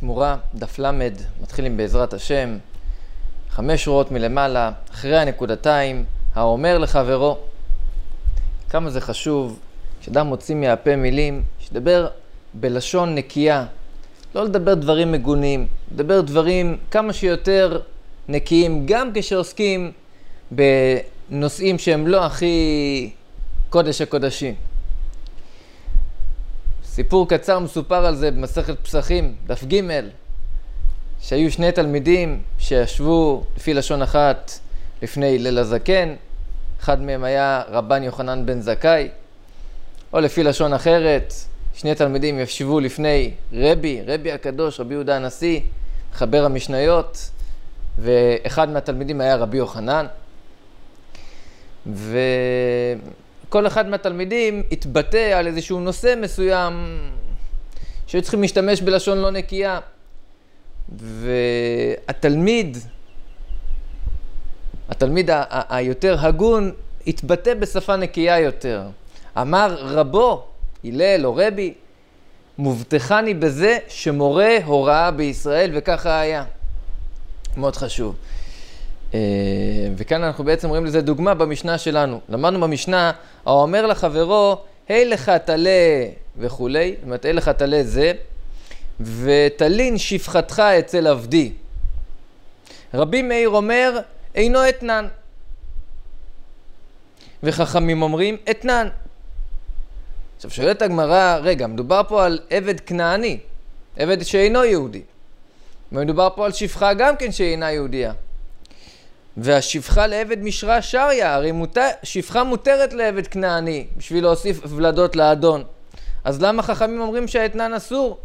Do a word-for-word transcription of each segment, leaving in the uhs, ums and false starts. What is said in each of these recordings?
תמורה, דף למד, מתחילים בעזרת השם, חמש שורות מלמעלה, אחרי הנקודתיים, האומר לחברו. כמה זה חשוב, כשאדם מוציא מהפה מילים, שדבר בלשון נקייה, לא לדבר דברים מגונים, לדבר דברים כמה שיותר נקיים, גם כשעוסקים בנושאים שהם לא הכי קודש הקודשים. סיפור קצר מסופר על זה במסכת פסחים, דף ג', שהיו שני תלמידים שישבו לפי לשון אחת לפני ליל הזקן, אחד מהם היה רבן יוחנן בן זכאי, או לפי לשון אחרת, שני תלמידים ישבו לפני רבי, רבי הקדוש, רבי יהודה הנשיא, מחבר המשניות, ואחד מהתלמידים היה רבי יוחנן, וכל אחד מהתלמידים התבטא על איזשהו נושא מסוים שהיו צריכים להשתמש בלשון לא נקייה, והתלמיד, התלמיד ה- ה- היותר הגון התבטא בשפה נקייה יותר. אמר רבו, הלל או רבי, מובטחני בזה שמורה הוראה בישראל, וככה היה. מאוד חשוב. וכאן אנחנו בעצם רואים לזה דוגמה במשנה שלנו. למדנו במשנה, האומר לחברו, היי לך תלה וכולי, זאת אומרת, היי לך תלה זה, ותלין שפחתך אצל עבדי. רבי מאיר אומר, אינו אתנן. וחכמים אומרים, אתנן. עכשיו שואלת הגמרא, רגע, מדובר פה על עבד כנעני, עבד שאינו יהודי. ומדובר פה על שפחה גם כן שאינה יהודיה. והשפחה לעבד משרה שריה, הרי מותר, שפחה מותרת לעבד כנעני, בשביל להוסיף ולדות לאדון. אז למה חכמים אומרים שהאתנן אסור?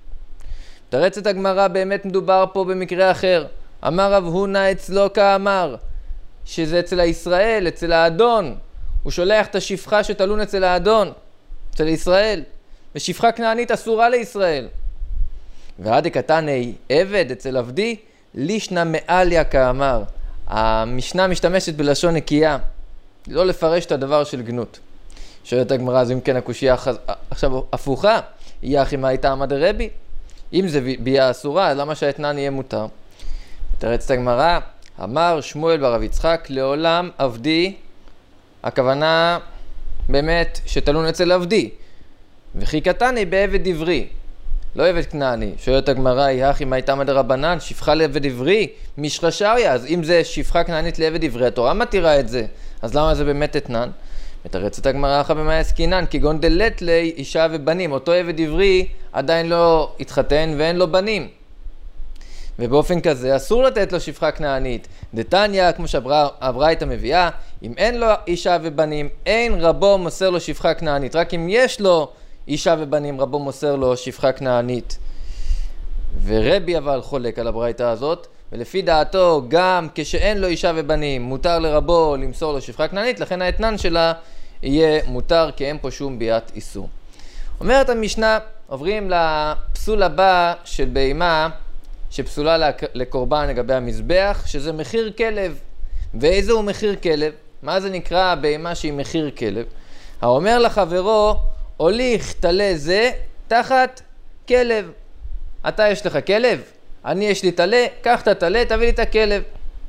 תרצת הגמרא, באמת מדובר פה במקרה אחר. אמר רב הונא אצלו כאמר, שזה אצל הישראל, אצל האדון. הוא שולח את השפחה שתלון אצל האדון, אצל ישראל. ושפחה כנענית אסורה לישראל. ועד קטני עבד אצל עבדי, לישנא מעליה כאמר. המשנה משתמשת בלשון נקייה, לא לפרש את הדבר של גנות. שואלת הגמרא, אז אם כן הקושיה עכשיו הפוכה, יהיה אחי מה הייתה עמד הרבי? אם זה בייה אסורה, למה שהאתנן יהיה מותר? תרצת הגמרא, אמר שמואל ברב יצחק, לעולם עבדי, הכוונה באמת שתלון אצל עבדי, וכי קטני בעבד עברי, לא עבד כנעני. שואלת הגמרא, יהיה אחי מה הייתה עמד הרבנן, שפחה לעבד עברי, משרה שריה, אז אם זה שפחה כנענית לעבד עברי, התורה מתירה את זה, אז למה זה באמת אתנן? מתרצת הגמרא אחא במאי עסקינן, כגון דלת לי אישה ובנים, אותו עבד עברי עדיין לא התחתן ואין לו בנים. ובאופן כזה אסור לתת לו שפחה כנענית. דתניא, כמו שהברייתא מביאה, אם אין לו אישה ובנים, אין רבו מוסר לו שפחה כנענית. רק אם יש לו אישה ובנים, רבו מוסר לו שפחה כנענית. ורבי אבל חולק על הברייתא הזאת, ולפי דעתו גם כשאין לו אישה ובנים, מותר לרבו למסור לו שפחה כנענית, לכן האתנן שלה יהיה מותר, כי אין פה שום ביאת איסור. אומרת המשנה, עוברים לפסול הבא של בהמה, שפסולה לקורבן לגבי המזבח, שזה מחיר כלב. ואיזה הוא מחיר כלב? מה זה נקרא בהמה שהיא מחיר כלב? האומר לחברו, הוליך תלה זה תחת כלב. אתה יש לך כלב? אני יש לי תלה, קח את התלה, תביא לי את הכלב.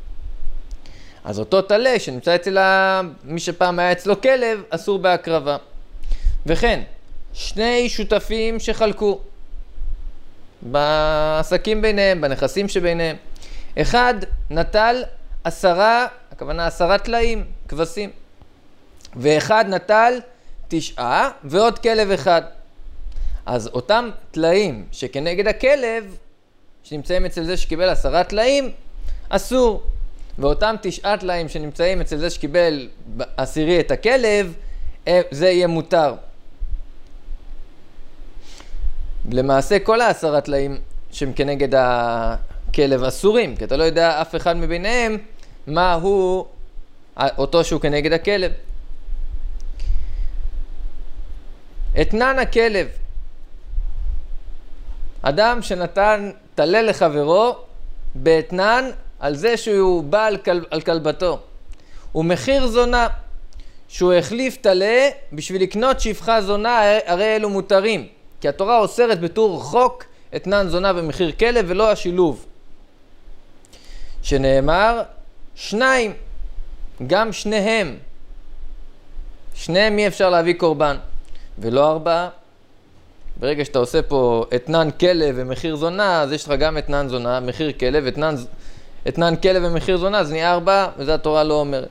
אז אותו תלה שנמצא אצל ה... מי שפעם היה אצלו כלב, אסור בהקרבה. וכן, שני שותפים שחלקו בעסקים ביניהם, בנכסים שביניהם. אחד נטל עשרה, הכוונה עשרה תלאים, כבשים. ואחד נטל תשעה ועוד כלב אחד. אז אותם תלאים שכנגד הכלב, שנמצאים אצל זה שקיבל עשרה תלאים, אסור. ואותם תשעה תלאים שנמצאים אצל זה שקיבל עשירי את הכלב, זה יהיה מותר. למעשה כל העשרה תלאים שהם כנגד הכלב אסורים, כי אתה לא יודע אף אחד מביניהם מה הוא אותו שהוא כנגד הכלב. אתנן הכלב, אדם שנתן תלה לחברו באתנן על זה שהוא בא על, כל, על כלבתו. הוא מחיר זונה, שהוא החליף תלה בשביל לקנות שפחה זונה, הרי אלו מותרים. כי התורה אוסרת בתור חוק אתנן זונה ומחיר כלב ולא השילוב. שנאמר שניים, גם שניהם. שניהם אי אפשר להביא קורבן, ולא ארבעה. ברגע שאתה עושה פה אתנן כלב ומחיר זונה, אז יש לך גם אתנן זונה, מחיר כלב, אתנן, אתנן כלב ומחיר זונה, אז נהיה ארבעה, וזה התורה לא אומרת.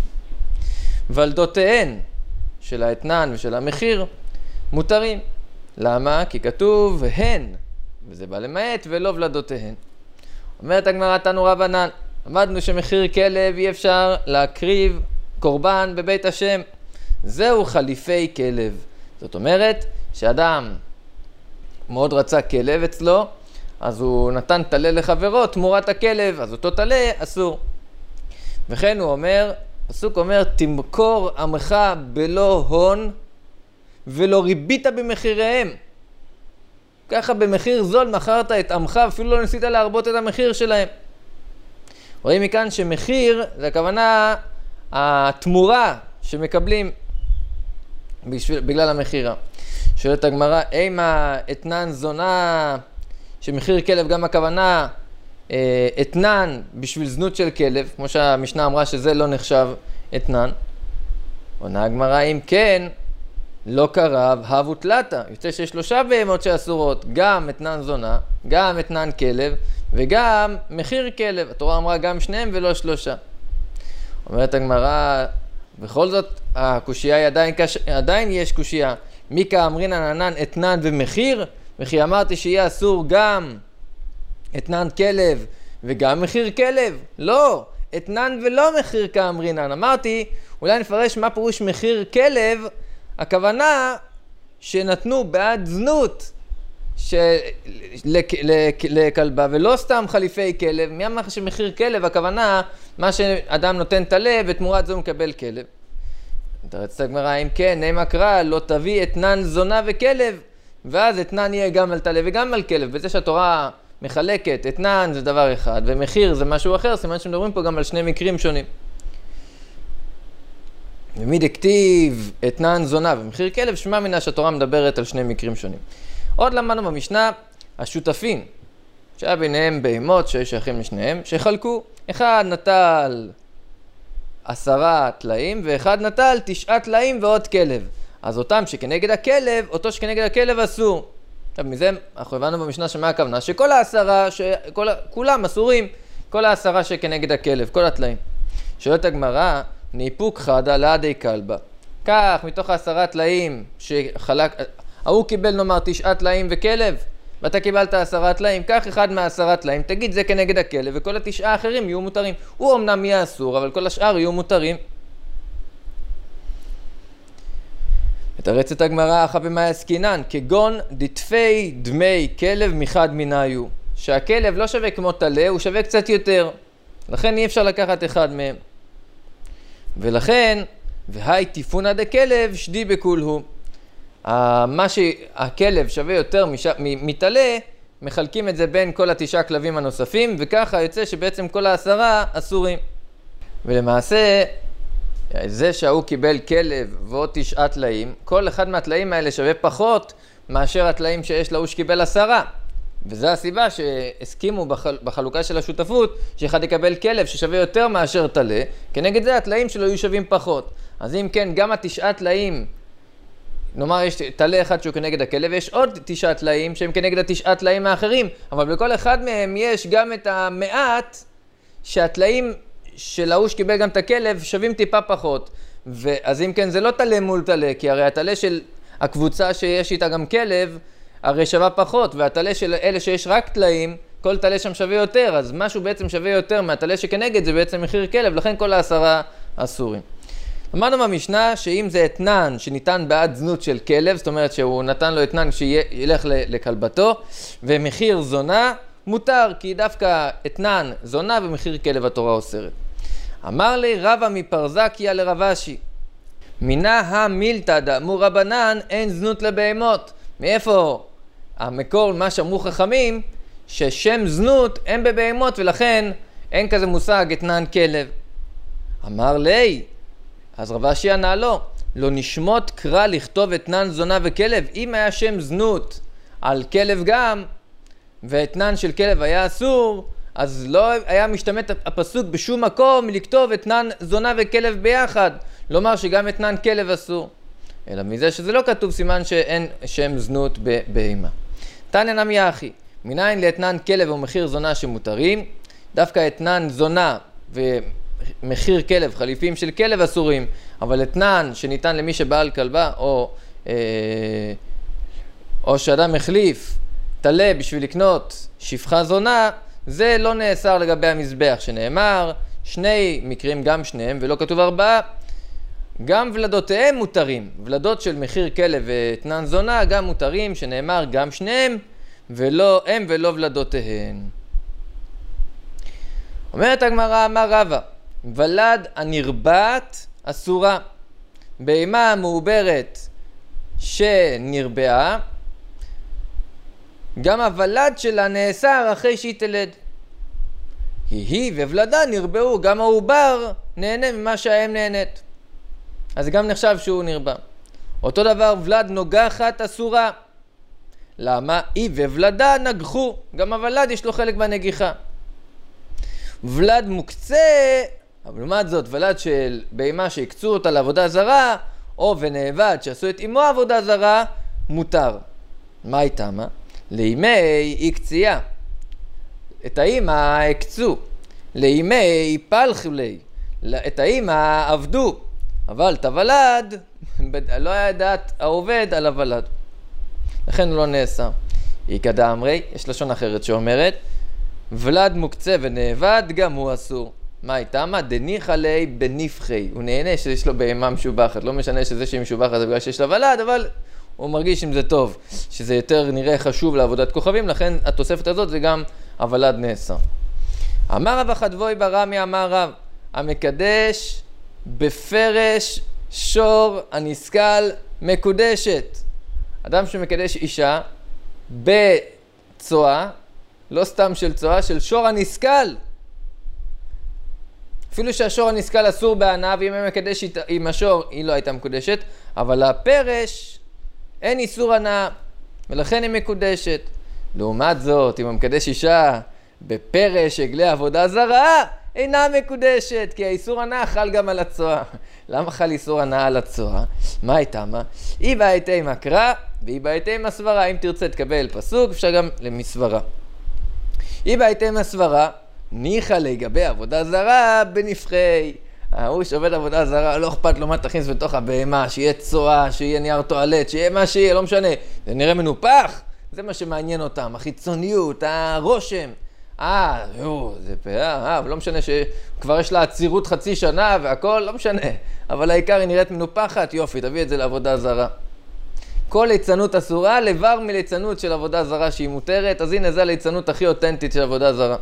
ולדותיהן של האתנן ושל המחיר מותרים. למה? כי כתוב הן, וזה בא למעט, ולא ולדותיהן. אומרת הגמרא תנו רבנן, למדנו שמחיר כלב אי אפשר להקריב קורבן בבית השם. זהו חליפי כלב. זאת אומרת שאדם מאוד רצה כלב אצלו, אז הוא נתן תלה לחברו תמורת הכלב, אז אותו תלה אסור. וכן הוא אומר, פסוק אומר, תמכור עמך בלא הון ולא ריבית במחיריהם. ככה במחיר זול מכרת את עמך, אפילו לא ניסית להרבות את המחיר שלהם. רואים מכאן שמחיר, זה הכוונה התמורה שמקבלים בשביל, בגלל המחירה. שואלת הגמרא, אימה אתנן זונה, שמחיר כלב גם הכוונה אה, אתנן בשביל זנות של כלב, כמו שהמשנה אמרה שזה לא נחשב אתנן. עונה הגמרא, אם כן, לא קרב, הבו תלתה. יוצא שיש שלושה בהמות שאסורות, גם אתנן זונה, גם אתנן כלב, וגם מחיר כלב. התורה אמרה גם שניהם ולא שלושה. אומרת הגמרא, בכל זאת, הקושייה היא עדיין, קש... עדיין יש קושייה. מיקה אמרינן ענן אתנן ומחיר, וכי אמרתי שיהיה אסור גם אתנן כלב וגם מחיר כלב. לא, אתנן ולא מחיר כאמרינן. אמרתי, אולי נפרש מה פירוש מחיר כלב, הכוונה שנתנו בעד זנות של... לק... לק... לכלבה, ולא סתם חליפי כלב. מי אמר שמחיר כלב, הכוונה מה שאדם נותן תלה ותמורת זה הוא מקבל כלב. תרצת הגמרא, אם כן, נאמר קרא, לא תביא אתנן זונה וכלב, ואז אתנן יהיה גם על תלה וגם על כלב. בזה שהתורה מחלקת, אתנן זה דבר אחד, ומחיר זה משהו אחר, סימן שמדברים פה גם על שני מקרים שונים. ומי דכתיב אתנן זונה ומחיר כלב, שמע מינה שהתורה מדברת על שני מקרים שונים. עוד למדנו במשנה, השותפים, שהיה ביניהם בהמות ששייכים לשניהם, שחלקו, אחד נטל עשרה תלאים, ואחד נטל תשעה תלאים ועוד כלב. אז אותם שכנגד הכלב, אותו שכנגד הכלב אסור. עכשיו מזה אנחנו הבנו במשנה שמה הכוונה, שכל העשרה, שכל, כולם אסורים, כל העשרה שכנגד הכלב, כל התלאים. שואלת הגמרא, ניפוק חדה לעדי כלבה. כך, מתוך העשרה תלאים שחלק, ההוא קיבל נאמר תשעה תלאים וכלב, ואתה קיבלת עשרה תלאים, כך אחד מהעשרה תלאים, תגיד זה כנגד הכלב, וכל התשעה האחרים יהיו מותרים. הוא אמנם יהיה אסור, אבל כל השאר יהיו מותרים. מתרצת הגמרא, אחא במאי עסקינן, כגון דתפי דמי כלב מחד מניו. שהכלב לא שווה כמו תלה, הוא שווה קצת יותר. לכן אי אפשר לקחת אחד מהם. ולכן, והי תיפונא דכלב שדי בכולהו. מה שהכלב שווה יותר מתלה, מחלקים את זה בין כל התשעה כלבים הנוספים, וככה יוצא שבעצם כל העשרה אסורים. ולמעשה, זה שההוא קיבל כלב ועוד תשעה תלאים, כל אחד מהתלאים האלה שווה פחות מאשר התלאים שיש להוא שקיבל עשרה. וזו הסיבה שהסכימו בחל... בחלוקה של השותפות, שאחד יקבל כלב ששווה יותר מאשר תלה, כנגד זה התלאים שלו יהיו שווים פחות. אז אם כן, גם התשעה תלאים, נאמר יש תלה אחד שהוא כנגד הכלב, ויש עוד תשעה תלאים שהם כנגד התשעה תלאים האחרים, אבל בכל אחד מהם יש גם את המעט שהתלאים של ההוא שקיבל גם את הכלב שווים טיפה פחות. ואז אם כן זה לא תלה מול תלה, כי הרי התלה של הקבוצה שיש איתה גם כלב, הרי שווה פחות, והתלה של אלה שיש רק תלאים, כל תלה שם שווה יותר, אז משהו בעצם שווה יותר מהתלה שכנגד זה בעצם מחיר כלב, לכן כל העשרה אסורים. אמרנו במשנה שאם זה אתנן שניתן בעד זנות של כלב, זאת אומרת שהוא נתן לו אתנן שילך לכלבתו, ומחיר זונה מותר, כי דווקא אתנן זונה ומחיר כלב התורה אוסרת. אמר לי רבא מפרזקיה לרבשי, מינה המילתא דאמור רבנן אין זנות לבהמות. מאיפה המקור, מה שאמרו חכמים, ששם זנות אין בבהמות ולכן אין כזה מושג אתנן כלב. אמר לי, אז רבשי ענה לו, לא נשמות קרא לכתוב אתנן זונה וכלב. אם היה שם זנות על כלב גם, ואתנן של כלב היה אסור, אז לא היה משתמט הפסוק בשום מקום לכתוב אתנן זונה וכלב ביחד, לומר שגם אתנן כלב אסור, אלא מזה שזה לא כתוב סימן שאין שם זנות בבהמה. תניא נמי אחי, מניין לאתנן כלב ומחיר זונה שמותרים? דווקא אתנן זונה ומחיר כלב, חליפים של כלב אסורים, אבל אתנן שניתן למי שבעל כלבה, או, אה, או שאדם החליף תלה בשביל לקנות שפחה זונה, זה לא נאסר לגבי המזבח, שנאמר שני מקרים, גם שניהם, ולא כתוב ארבעה, גם ולדותיהם מותרים, ולדות של מחיר כלב ואתנן זונה גם מותרים, שנאמר גם שניהם, ולא הם ולא ולדותיהן. אומרת הגמרא, אמר רבא, ולד הנרבעת אסורה, בהמה מעוברת שנרבעה, גם הוולד שלה נאסר אחרי שהיא תלד. היא היא וולדה נרבעו, גם העובר נהנה ממה שהאם נהנית, אז גם נחשב שהוא נרבע. אותו דבר ולד נוגחת אסורה. למה? היא וולדה נגחו, גם הוולד יש לו חלק בנגיחה. ולד מוקצה, אבל לעומת זאת ולד של בהמה שהקצו אותה לעבודה זרה, או ונאבד שעשו את אמו עבודה זרה, מותר. מה הייתה מה? לימי הקצייה, את האמא הקצו, לימי פלחו לי, את האמא עבדו, אבל את הוולד לא היה דעת העובד על הוולד, לכן הוא לא נאסר. איקא דאמרי, יש לשון אחרת שאומרת ולד מוקצה ונאבד גם הוא אסור. מה הייתה מה? דניחא לי בנפחי, הוא נהנה שיש לו בהמה משובחת, לא משנה שזה שהיא משובחת זה בגלל שיש לה ולד, אבל הוא מרגיש אם זה טוב, שזה יותר נראה חשוב לעבודת כוכבים, לכן התוספת הזאת זה גם הוולד נאסר. אמר רב החדבוי ברמי אמר רב, המקדש בפרש שור הנסכל מקודשת. אדם שמקדש אישה בצועה, לא סתם של צועה, של שור הנסכל. אפילו שהשור הנסכל אסור בענה, ואם הוא מקדש עם השור היא לא הייתה מקודשת, אבל הפרש אין איסור הנאה, ולכן היא מקודשת. לעומת זאת, אם הוא מקדש אישה בפרש עגלי עבודה זרה, אינה מקודשת, כי האיסור הנאה חל גם על הצועה. למה חל איסור הנאה על הצועה? מה הייתה מה? היא בהייתה עם הקרא, והיא בהייתה עם הסברה. אם תרצה תקבל פסוק, אפשר גם למסברה. היא בהייתה עם הסברה, ניחא לגבי עבודה זרה בנפחי. ההוא שעובד עבודה זרה, לא אכפת לו מה תכניס בתוך הבהמה, שיהיה צועה, שיהיה נייר טואלט, שיהיה מה שיהיה, לא משנה. זה נראה מנופח, זה מה שמעניין אותם, החיצוניות, הרושם. אה, יו, זה פאה, אה, אבל לא משנה שכבר יש לה עצירות חצי שנה והכל, לא משנה. אבל העיקר היא נראית מנופחת, יופי, תביא את זה לעבודה זרה. כל ליצנות אסורה, לבר מליצנות של עבודה זרה שהיא מותרת, אז הנה זה הליצנות הכי אותנטית של עבודה זרה.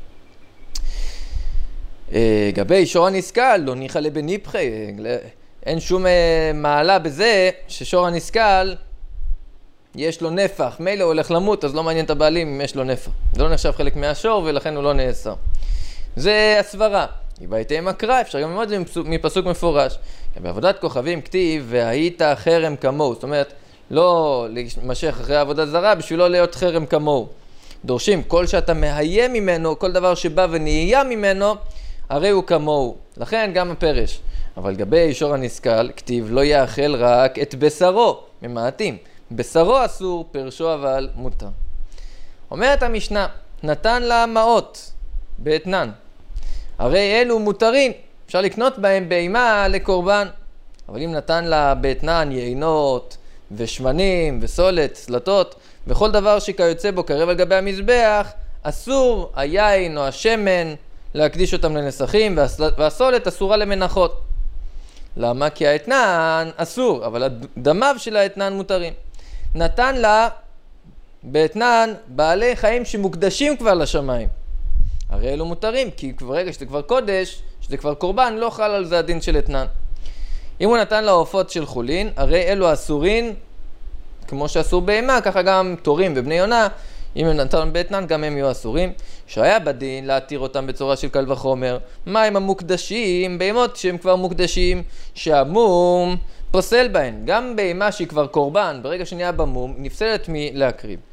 גבי שור הנסכל, לא ניחא לבניפחי, אין שום מעלה בזה ששור הנסכל יש לו נפח, מילא הוא הולך למות, אז לא מעניין את הבעלים אם יש לו נפח. זה לא נחשב חלק מהשור ולכן הוא לא נאסר. זה הסברה. היא בהייתה עם הקרא, אפשר גם ללמוד את זה מפסוק מפורש. בעבודת כוכבים כתיב, והיית חרם כמוהו. זאת אומרת, לא להימשך אחרי עבודה זרה בשביל לא להיות חרם כמוהו. דורשים, כל שאתה מאיים ממנו, כל דבר שבא ונהיה ממנו, הרי הוא כמוהו. לכן גם הפרש. אבל לגבי שור הנסכל, כתיב לא יאכל רק את בשרו, ממעטים. בשרו אסור, פרשו אבל מותר. אומרת המשנה, נתן לה מעות באתנן. הרי אלו מותרים, אפשר לקנות בהם בהמה לקורבן. אבל אם נתן לה באתנן יינות ושמנים וסולת, סלטות, וכל דבר שכיוצא בו קרב על גבי המזבח, אסור היין או השמן להקדיש אותם לנסחים, והסולת אסורה למנחות. למה? כי האתנן אסור, אבל דמיו של האתנן מותרים. נתן לה באתנן בעלי חיים שמוקדשים כבר לשמיים. הרי אלו מותרים, כי ברגע שזה כבר קודש, שזה כבר קורבן, לא חל על זה הדין של אתנן. אם הוא נתן לה עופות של חולין, הרי אלו אסורים, כמו שאסור בהמה, ככה גם תורים ובני יונה, אם הם נתן באתנן, גם הם יהיו אסורים. שהיה בדין להתיר אותם בצורה של קל וחומר. מה הם המוקדשים? בהמות שהם כבר מוקדשים, שהמום פוסל בהן. גם בהמה שהיא כבר קורבן, ברגע שנהיה במום, נפסלת מלהקריב.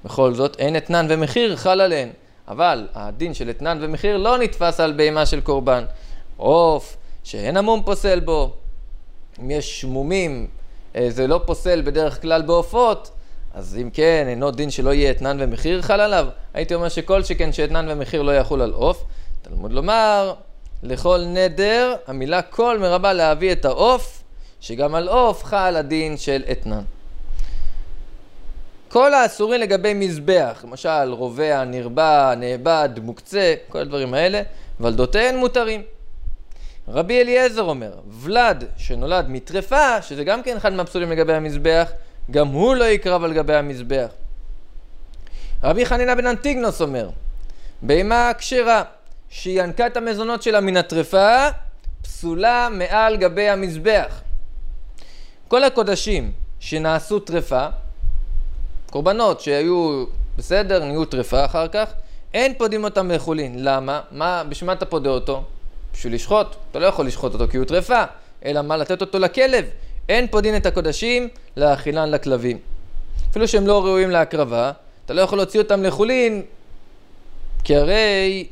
בכל זאת, אין אתנן ומחיר חל עליהן. אבל הדין של אתנן ומחיר לא נתפס על בהמה של קורבן. עוף שאין המום פוסל בו. אם יש מומים, זה לא פוסל בדרך כלל בעופות, אז אם כן, אינו דין שלא יהיה אתנן ומחיר חל עליו. הייתי אומר שכל שכן שאתנן ומחיר לא יחול על עוף. תלמוד לומר, לכל נדר, המילה כל מרבה להביא את העוף, שגם על עוף חל הדין של אתנן. כל האסורים לגבי מזבח, למשל רובע, נרבע, נאבד, מוקצה, כל הדברים האלה, ולדותיהן מותרים. רבי אליעזר אומר, ולד שנולד מטרפה, שזה גם כן אחד מהפסולים לגבי המזבח, גם הוא לא יקרב על גבי המזבח. רבי חנינא בן אנטיגנוס אומר, בהמה כשרה שינקה את המזונות שלה מן הטרפה, פסולה מעל גבי המזבח. כל הקודשים שנעשו טרפה, קורבנות שהיו בסדר, נהיו טרפה אחר כך, אין פודים אותם לחולין. למה? מה, בשביל מה אתה פודה אותו? בשביל לשחוט. אתה לא יכול לשחוט אותו כי הוא טרפה, אלא מה? לתת אותו לכלב. אין פודין את הקודשים להאכילן לכלבים. אפילו שהם לא ראויים להקרבה, אתה לא יכול להוציא אותם לחולין, כי הרי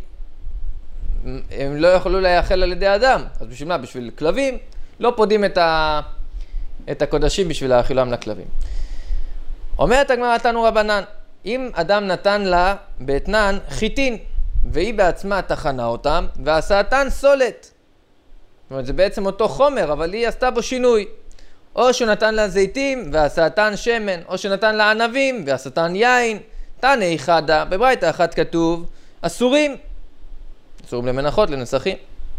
הם לא יכולו להאכל על ידי אדם. אז בשביל מה? בשביל כלבים, לא פודים את, ה... את הקודשים בשביל להאכילם לכלבים. אומרת הגמרא תנו רבנן, אם אדם נתן לה באתנן חיטין, והיא בעצמה תחנה אותם, ועשתן סולת. זאת אומרת, זה בעצם אותו חומר, אבל היא עשתה בו שינוי. או שהוא נתן לה זיתים, ועשתן שמן, או שנתן לה ענבים, ועשתן יין. תנא חדא, בברייתא אחת כתוב, אסורים. אסורים למנחות, לנסכים.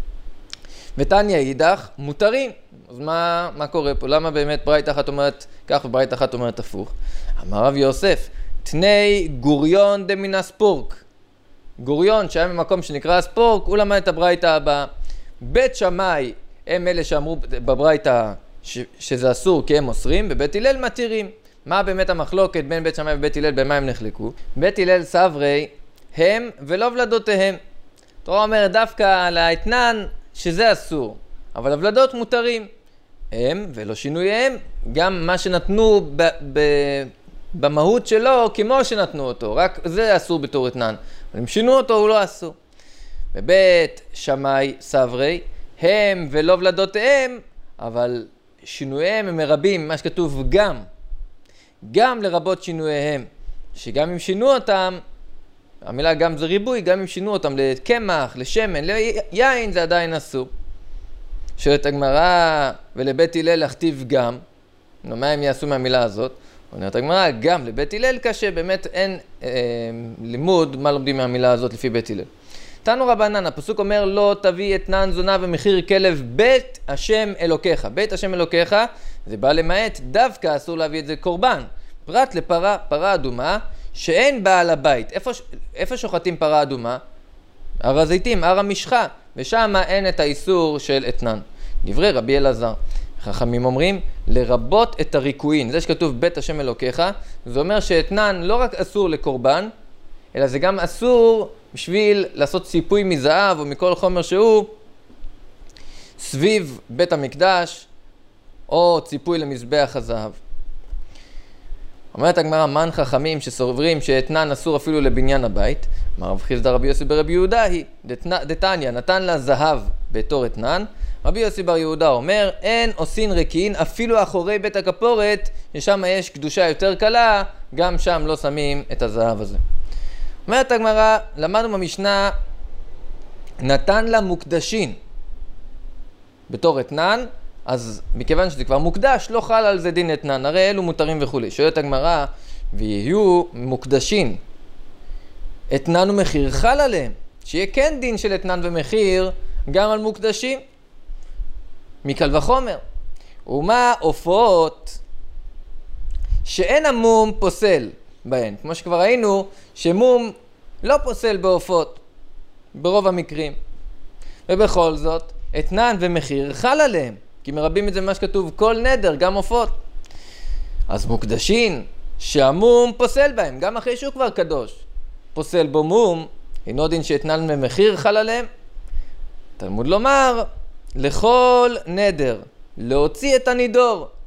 ותניא אידך, מותרים. אז מה, מה קורה פה? למה באמת ברייתא אחת אומרת כך וברייתא אחת אומרת הפוך? אמר רב יוסף, תני גוריון דמינה ספורק. גוריון שהיה במקום שנקרא ספורק, הוא למד את הברייתא הבאה. בית שמאי הם אלה שאמרו בברייתא ש- שזה אסור כי הם אוסרים, בבית הלל מתירים. מה באמת המחלוקת בין בית שמאי ובית הלל, במה הם נחלקו? בית הלל סברי הם ולא ולדותיהם. תורה אומרת דווקא על האתנן שזה אסור, אבל הוולדות מותרים. הם ולא שינוייהם, גם מה שנתנו ב- ב- במהות שלו כמו שנתנו אותו, רק זה אסור בתור אתנן. אבל אם שינו אותו הוא לא אסור. בבית שמאי סברי הם ולא ולדותיהם, אבל שינוייהם הם מרבים, מה שכתוב גם, גם לרבות שינוייהם, שגם אם שינו אותם, המילה גם זה ריבוי, גם אם שינו אותם לקמח, לשמן, ליין, זה עדיין אסור. שואלת הגמרא, ולבית הלל להכתיב גם, נו, מה הם יעשו מהמילה הזאת? אומרת הגמרא, גם לבית הלל קשה, באמת אין אה, לימוד מה לומדים מהמילה הזאת לפי בית הלל. תנו רבנן, הפסוק אומר, לא תביא אתנן זונה ומחיר כלב בית השם אלוקיך. בית השם אלוקיך, זה בא למעט, דווקא אסור להביא את זה קורבן. פרט לפרה, פרה אדומה, שאין בעל הבית. איפה, איפה שוחטים פרה אדומה? הר הזיתים, הר המשחה, ושם אין את האיסור של אתנן. דברי רבי אלעזר. חכמים אומרים, לרבות את הריקוין. זה שכתוב בית השם אלוקיך, זה אומר שאתנן לא רק אסור לקורבן, אלא זה גם אסור בשביל לעשות ציפוי מזהב או מכל חומר שהוא סביב בית המקדש, או ציפוי למזבח הזהב. אומרת הגמרא, מן חכמים שסוברים שאתנן אסור אפילו לבניין הבית. אמר רב חיסדא רבי יוסי ברבי יהודה היא, דתניא, נתן לה זהב בתור אתנן. רבי יוסי בר יהודה אומר, אין עושין ריקין אפילו אחורי בית הכפורת, ששם יש קדושה יותר קלה, גם שם לא שמים את הזהב הזה. אומרת הגמרא, למדנו במשנה, נתן לה מוקדשין בתור אתנן, אז מכיוון שזה כבר מוקדש, לא חל על זה דין אתנן, הרי אלו מותרים וכו'. שואלת הגמרא, ויהיו מוקדשין, אתנן ומחיר חל עליהם, שיהיה כן דין של אתנן ומחיר גם על מוקדשים, מקל וחומר. ומה עופות שאין המום פוסל בהן, כמו שכבר ראינו שמום לא פוסל בעופות ברוב המקרים, ובכל זאת אתנן ומחיר חל עליהם, כי מרבים את זה מה שכתוב כל נדר, גם עופות. אז מוקדשין שהמום פוסל בהם, גם אחרי שהוא כבר קדוש, פוסל בו מום, אינו דין שאתנן ומחיר חל עליהם. תלמוד לומר, לכל נדר להוציא את הנידור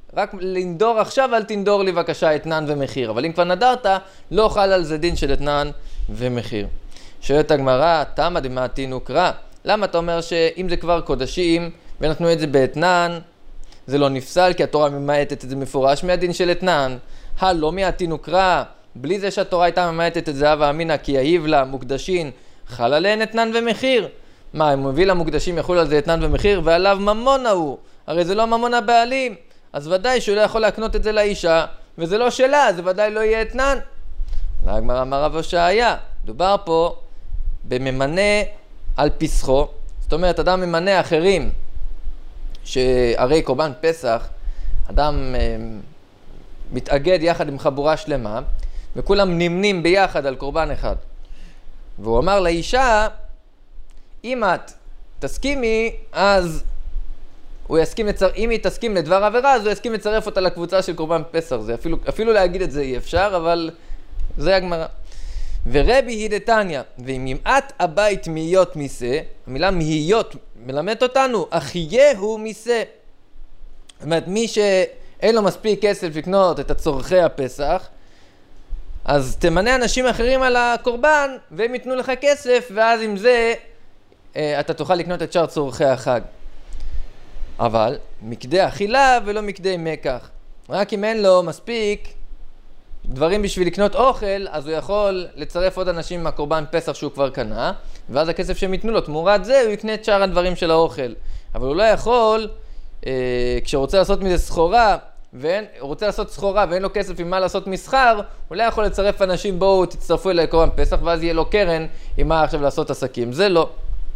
רק לנדור עכשיו, אל תנדור לי בבקשה אתנן ומחיר. אבל אם כבר נדרת, לא חל על זה דין של אתנן ומחיר. שואלת הגמרא, תמא דמעתינו קרא. למה אתה אומר שאם זה כבר קודשים ונתנו את זה באתנן, זה לא נפסל, כי התורה ממעטת את זה מפורש מהדין של אתנן? הלא מעתינו קרא, בלי זה שהתורה הייתה ממעטת את זה הווה אמינא, כי יהיב לה מוקדשין, חל עליהן אתנן ומחיר. מה, אם הוא מביא למוקדשים יחול על זה אתנן ומחיר, ועליו ממונה הוא, הרי זה לא ממון הבעלים, אז ודאי שהוא לא יכול להקנות את זה לאישה, וזה לא שלה, זה ודאי לא יהיה אתנן. הגמרא אמר רב הושעיה, דובר פה בממנה על פסחו, זאת אומרת, אדם ממנה אחרים, שהרי קורבן פסח, אדם אה, מתאגד יחד עם חבורה שלמה, וכולם נמנים ביחד על קורבן אחד. והוא אמר לאישה, אם את תסכימי, אז הוא יסכים לצר... אם היא תסכים לדבר עבירה, אז הוא יסכים לצרף אותה לקבוצה של קורבן פסח. זה אפילו, אפילו להגיד את זה אי אפשר, אבל זה הגמרא. ורבי היא דתניא, ואם ימעט הבית מהיות מיסה, המילה מהיות מלמדת אותנו, אחייהו מיסה. זאת אומרת, מי שאין לו מספיק כסף לקנות את הצורכי הפסח, אז תמנה אנשים אחרים על הקורבן, והם ייתנו לך כסף, ואז עם זה אתה תוכל לקנות את שאר צורכי החג. אבל מקדי אכילה ולא מקדי מקח. רק אם אין לו מספיק דברים בשביל לקנות אוכל, אז הוא יכול לצרף עוד אנשים מהקורבן פסח שהוא כבר קנה, ואז הכסף שהם ייתנו לו, תמורת זה הוא יקנה את שאר הדברים של האוכל. אבל הוא לא יכול, אה, כשרוצה לעשות מזה סחורה, ואין, הוא רוצה לעשות סחורה ואין לו כסף עם מה לעשות מסחר, הוא לא יכול לצרף אנשים, בואו תצטרפו אליי קורבן פסח, ואז יהיה לו קרן עם מה עכשיו לעשות עסקים. זה לא.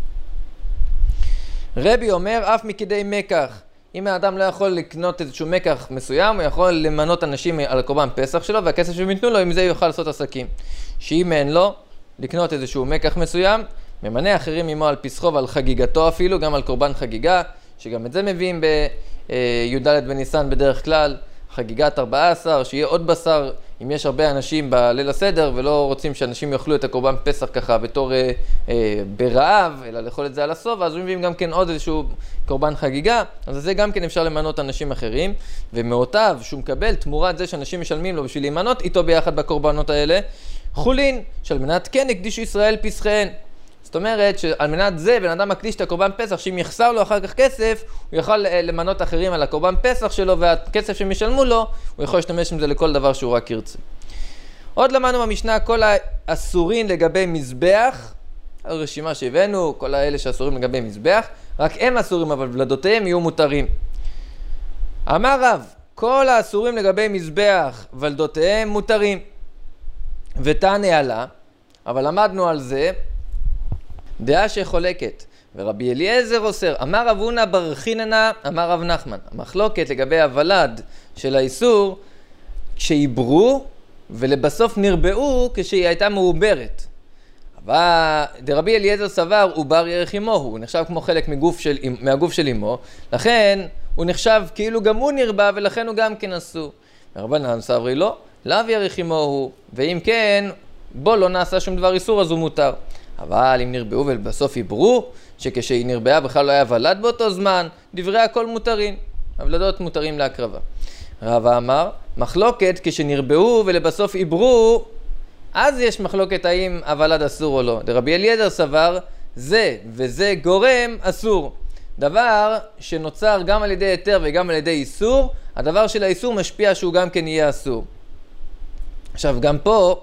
רבי אומר, אף מקדי מקח. אם האדם לא יכול לקנות איזשהו מקח מסוים, הוא יכול למנות אנשים על הקורבן פסח שלו, והכסף שהם יתנו לו, עם זה יוכל לעשות עסקים. שאם אין לו, לקנות איזשהו מקח מסוים, ממנה אחרים עמו על פסחו ועל חגיגתו אפילו, גם על קורבן חגיגה, שגם את זה מביאים בי"ד בניסן בדרך כלל, חגיגת ארבעה עשר, שיהיה עוד בשר, אם יש הרבה אנשים בליל הסדר, ולא רוצים שאנשים יאכלו את הקורבן פסח ככה בתור אה, אה, ברעב, אלא לאכול את זה על הסוף, אז מביאים גם כן עוד איזשהו קורבן חגיגה, אז זה גם כן אפשר למנות אנשים אחרים, ומאותיו שהוא מקבל תמורת זה שאנשים משלמים לו בשביל להימנות איתו ביחד בקורבנות האלה, חולין, שעל מנת כן הקדישו ישראל פסחיהן. זאת אומרת שעל מנת זה בן אדם מקדיש את הקורבן פסח, שאם יחסר לו אחר כך כסף, הוא יכול למנות אחרים על הקורבן פסח שלו, והכסף שהם ישלמו לו, הוא יכול להשתמש עם זה לכל דבר שהוא רק ירצה. עוד למדנו במשנה כל האסורים לגבי מזבח, הרשימה שהבאנו, כל האלה שאסורים לגבי מזבח, רק הם אסורים, אבל ולדותיהם יהיו מותרים. אמר רב, כל האסורים לגבי מזבח ולדותיהם מותרים. ותענה עלה, אבל למדנו על זה, דעה שחולקת, ורבי אליעזר אוסר, אמר רב הונא בר חיננה, אמר רב נחמן, המחלוקת לגבי הוולד של האיסור, כשעיברו ולבסוף נרבעו כשהיא הייתה מעוברת. אבל דרבי אליעזר סבר, עובר ירך אמו, הוא נחשב כמו חלק מגוף של, מהגוף של אמו, לכן הוא נחשב כאילו גם הוא נרבע, ולכן הוא גם כן אסור. רבנן סברי לא, לאו ירך אמו הוא, ואם כן, בו לא נעשה שום דבר איסור, אז הוא מותר. אבל אם נרבעו ובסוף עיברו, שכשהיא נרבעה בכלל לא היה ולד באותו זמן, דברי הכל מותרים, הוולדות מותרים להקרבה. רבא אמר, מחלוקת כשנרבעו ולבסוף עיברו, אז יש מחלוקת האם הוולד אסור או לא. דרבי אליעזר סבר, זה וזה גורם אסור. דבר שנוצר גם על ידי היתר וגם על ידי איסור, הדבר של האיסור משפיע שהוא גם כן יהיה אסור. עכשיו גם פה,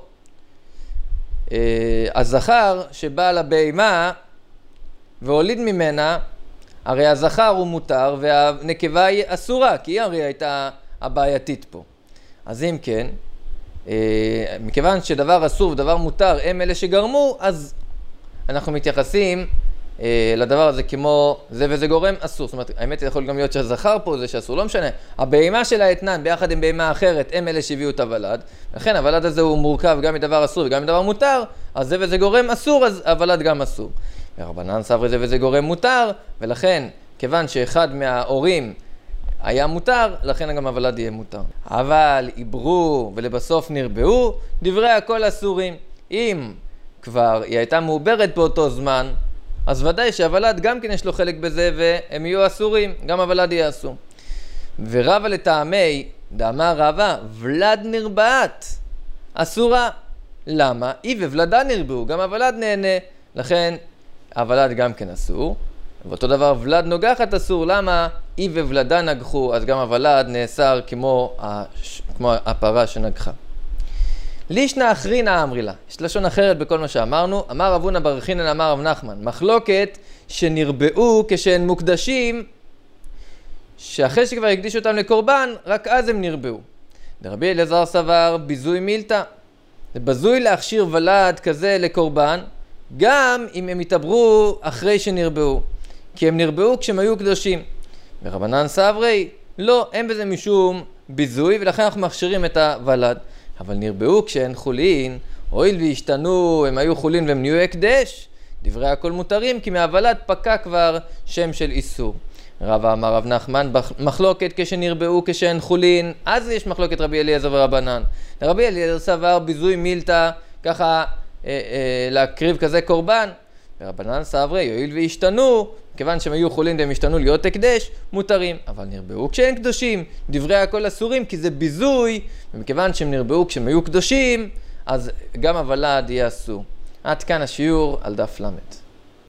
הזכר שבא לבהמה והוליד ממנה, הרי הזכר הוא מותר והנקבה היא אסורה, כי היא הרי הייתה הבעייתית פה. אז אם כן, מכיוון שדבר אסור ודבר מותר הם אלה שגרמו, אז אנחנו מתייחסים לדבר הזה כמו זה וזה גורם אסור. זאת אומרת, האמת יכול גם להיות שהזכר פה זה שאסור, לא משנה. הבהמה של האתנן ביחד עם בהמה אחרת הם אלה שהביאו את הוולד, לכן הוולד הזה הוא מורכב גם מדבר אסור וגם מדבר מותר, אז זה וזה גורם אסור, אז הוולד גם אסור. ורבנן סברי זה וזה גורם מותר, ולכן כיוון שאחד מההורים היה מותר, לכן גם הוולד יהיה מותר. אבל עיברו ולבסוף נרבעו, דברי הכל אסורים. אם כבר היא הייתה מעוברת באותו זמן, אז ודאי שהוולד גם כן יש לו חלק בזה והם יהיו אסורים, גם הוולד יהיה אסור. ורבה לטעמי, דאמר רבה, ולד נרבעת, אסורה. למה? אי וולדה נרבעו, גם הוולד נהנה, לכן הוולד גם כן אסור. ואותו דבר ולד נוגחת אסור, למה? אי וולדה נגחו, אז גם הוולד נאסר כמו, הש... כמו הפרה שנגחה. לישנא אחרינא אמרי לה, יש לשון אחרת בכל מה שאמרנו, אמר רב הונא בר חינן אמר רב נחמן, מחלוקת שנרבעו כשהן מוקדשים, שאחרי שכבר הקדישו אותם לקורבן, רק אז הם נרבעו. דרבי אלעזר סבר ביזוי מילתא, זה בזוי להכשיר ולד כזה לקורבן, גם אם הם יתעברו אחרי שנרבעו, כי הם נרבעו כשהם היו קדושים. ורבנן סברי, לא, אין בזה משום ביזוי, ולכן אנחנו מכשירים את הוולד. אבל נרבעו כשהן חולין, הואיל והשתנו, הם היו חולין והם נהיו הקדש, דברי הכל מותרים, כי מהוולד פקע כבר שם של איסור. רבא אמר רב נחמן, מחלוקת כשנרבעו כשהן חולין, אז יש מחלוקת רבי אליעזר ורבנן. רבי אליעזר סבר ביזוי מילתא, ככה אה, אה, להקריב כזה קורבן, ורבנן סברי, יועיל והשתנו, כיוון שהם היו חולין והם השתנו להיות הקדש, מותרים. אבל נרבעו כשהם קדושים, דברי הכל אסורים, כי זה ביזוי, ומכיוון שהם נרבעו כשהם היו קדושים, אז גם הוולד יהיה אסור. עד כאן השיעור על דף למד.